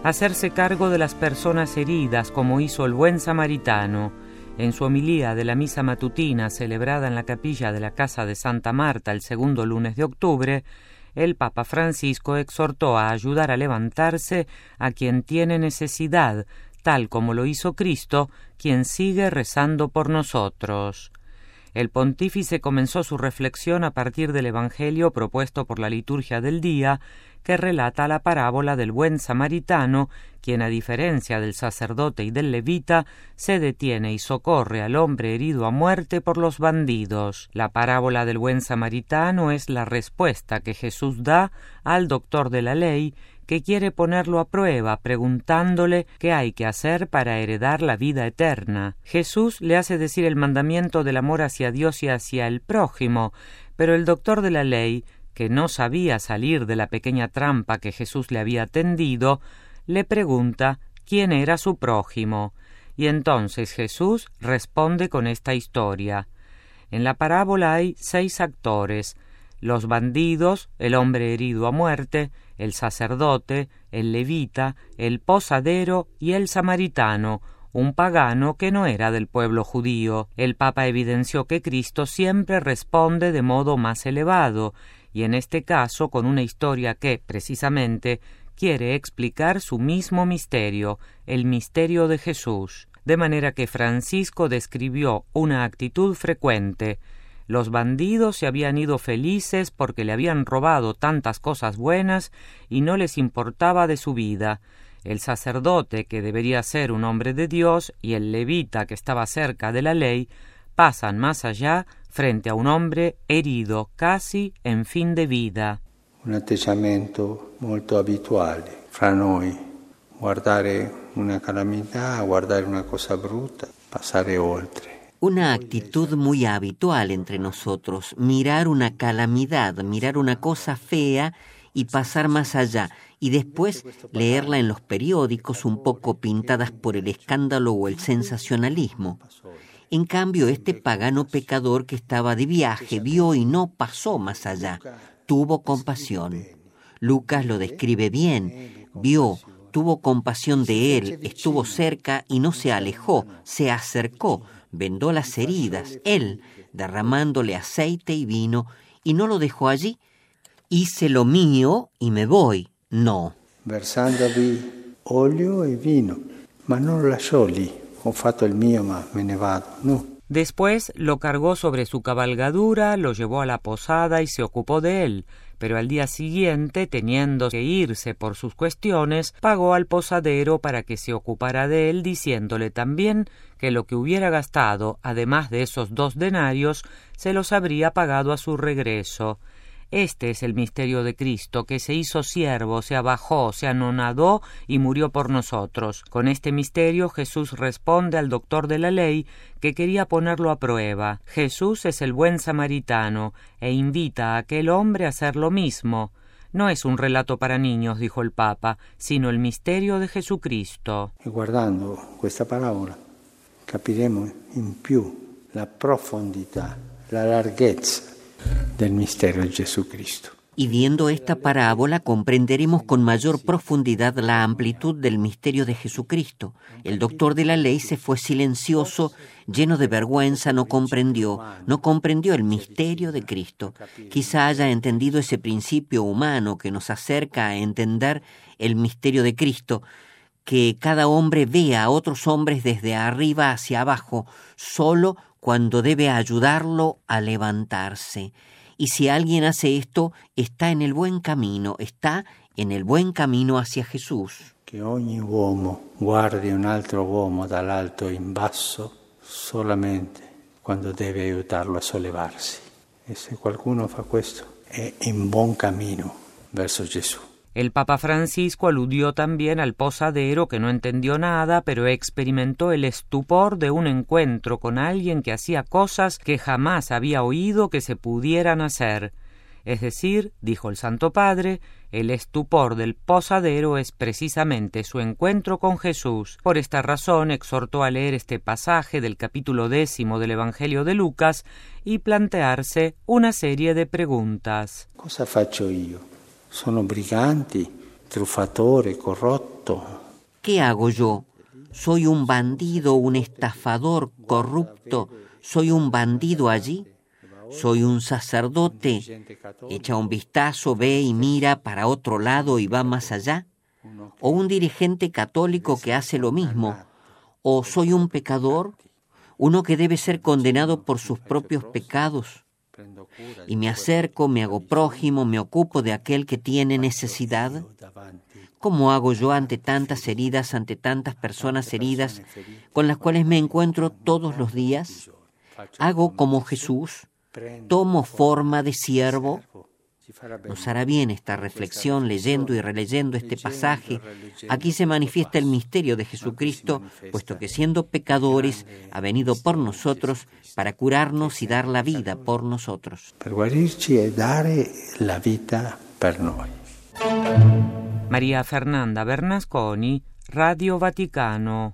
hacerse cargo de las personas heridas como hizo el buen samaritano. En su homilía de la misa matutina celebrada en la capilla de la Casa de Santa Marta el segundo lunes de octubre, el Papa Francisco exhortó a ayudar a levantarse a quien tiene necesidad, tal como lo hizo Cristo, quien sigue rezando por nosotros. El pontífice comenzó su reflexión a partir del Evangelio propuesto por la liturgia del día, que relata la parábola del buen samaritano, quien, a diferencia del sacerdote y del levita, se detiene y socorre al hombre herido a muerte por los bandidos. La parábola del buen samaritano es la respuesta que Jesús da al doctor de la ley, que quiere ponerlo a prueba preguntándole qué hay que hacer para heredar la vida eterna. Jesús le hace decir el mandamiento del amor hacia Dios y hacia el prójimo, pero el doctor de la ley, que no sabía salir de la pequeña trampa que Jesús le había tendido, le pregunta quién era su prójimo, y entonces Jesús responde con esta historia. En la parábola hay 6 actores: los bandidos, el hombre herido a muerte, el sacerdote, el levita, el posadero y el samaritano, un pagano que no era del pueblo judío. El Papa evidenció que Cristo siempre responde de modo más elevado, y en este caso con una historia que, precisamente, quiere explicar su mismo misterio, el misterio de Jesús. De manera que Francisco describió una actitud frecuente. Los bandidos se habían ido felices porque le habían robado tantas cosas buenas y no les importaba de su vida. El sacerdote, que debería ser un hombre de Dios, y el levita, que estaba cerca de la ley, pasan más allá frente a un hombre herido casi en fin de vida. Un atteggiamento molto abituale fra noi, guardare una calamità, guardare una cosa brutta, passare oltre. Una actitud muy habitual entre nosotros, mirar una calamidad, mirar una cosa fea y pasar más allá, y después leerla en los periódicos un poco pintadas por el escándalo o el sensacionalismo. En cambio, este pagano pecador que estaba de viaje vio y no pasó más allá, tuvo compasión. Lucas lo describe bien, vio, tuvo compasión de él, estuvo cerca y no se alejó, se acercó, vendó las heridas, él, derramándole aceite y vino, y no lo dejó allí. Hice lo mío y me voy. No. Versandovi olio e vino, ma non lo lasciò lì. Ho fatto il mio, ma me ne vado. No. Después lo cargó sobre su cabalgadura, lo llevó a la posada y se ocupó de él, pero al día siguiente, teniendo que irse por sus cuestiones, pagó al posadero para que se ocupara de él, diciéndole también que lo que hubiera gastado, además de esos 2 denarios, se los habría pagado a su regreso. Este es el misterio de Cristo, que se hizo siervo, se abajó, se anonadó y murió por nosotros. Con este misterio Jesús responde al doctor de la ley, que quería ponerlo a prueba. Jesús es el buen samaritano e invita a aquel hombre a hacer lo mismo. No es un relato para niños, dijo el Papa, sino el misterio de Jesucristo. E guardando questa parabola capiremo in più la profondità, la larghezza del misterio de Jesucristo. Y viendo esta parábola comprenderemos con mayor profundidad la amplitud del misterio de Jesucristo. El doctor de la ley se fue silencioso, lleno de vergüenza, no comprendió el misterio de Cristo. Quizá haya entendido ese principio humano que nos acerca a entender el misterio de Cristo, que cada hombre vea a otros hombres desde arriba hacia abajo, solo cuando debe ayudarlo a levantarse. Y si alguien hace esto, está en el buen camino, está en el buen camino hacia Jesús. Que ogni uomo guardi un altro uomo dall'alto in basso solamente quando deve aiutarlo a sollevarsi. E se qualcuno fa questo, è in buon cammino verso Gesù. El Papa Francisco aludió también al posadero que no entendió nada, pero experimentó el estupor de un encuentro con alguien que hacía cosas que jamás había oído que se pudieran hacer. Es decir, dijo el Santo Padre, el estupor del posadero es precisamente su encuentro con Jesús. Por esta razón exhortó a leer este pasaje del capítulo 10 del Evangelio de Lucas y plantearse una serie de preguntas. Cosa faccio io? Sono briganti, truffatore, corrotto. ¿Qué hago yo? ¿Soy un bandido, un estafador, corrupto? ¿Soy un bandido allí? ¿Soy un sacerdote? ¿Echa un vistazo, ve y mira para otro lado y va más allá? ¿O un dirigente católico que hace lo mismo? ¿O soy un pecador? ¿Uno que debe ser condenado por sus propios pecados? Y me acerco, me hago prójimo, me ocupo de aquel que tiene necesidad. ¿Cómo hago yo ante tantas heridas, ante tantas personas heridas con las cuales me encuentro todos los días? ¿Hago como Jesús? ¿Tomo forma de siervo? Nos hará bien esta reflexión leyendo y releyendo este pasaje. Aquí se manifiesta el misterio de Jesucristo, puesto que siendo pecadores ha venido por nosotros para curarnos y dar la vida por nosotros. Per guarirci e dare la vita per noi. Maria Fernanda Bernasconi, Radio Vaticano.